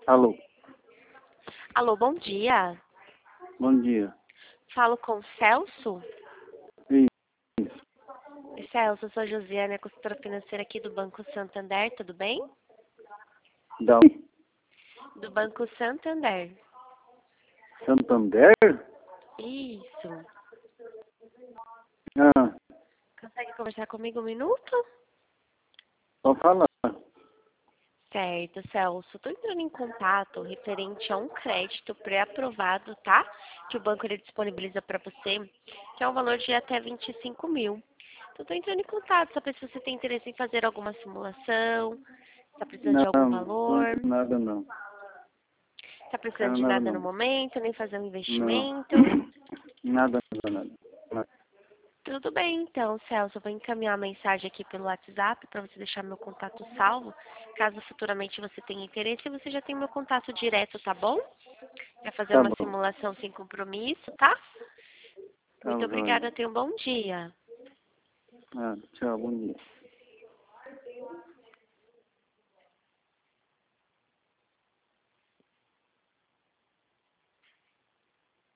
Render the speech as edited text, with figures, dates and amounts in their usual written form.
Alô, Alô, bom dia. bom dia. Falo com o Celso. Isso, Celso, eu sou a Josiane, consultora financeira aqui do Banco Santander, tudo bem? da Do Banco Santander. Santander? Isso. Ah, Consegue conversar comigo um minuto? pode falar. Certo, Celso. Estou entrando em contato referente a um crédito pré-aprovado, tá? Que o banco ele disponibiliza para você, que é um valor de até 25 mil. Então, estou entrando em contato, saber se você tem interesse em fazer alguma simulação, está precisando de algum Não, valor, nada não. está precisando Quero de nada nada no não. momento, nem fazer um Não, investimento. nada. Tudo bem, então, Celso. Eu vou encaminhar a mensagem aqui pelo WhatsApp para você deixar meu contato salvo. Caso futuramente você tenha interesse, você já tem meu contato direto, tá bom? Para fazer Tá uma bom, simulação sem compromisso, tá? tá Muito jóia. obrigada, tenha um bom dia. Ah, tchau, bom dia.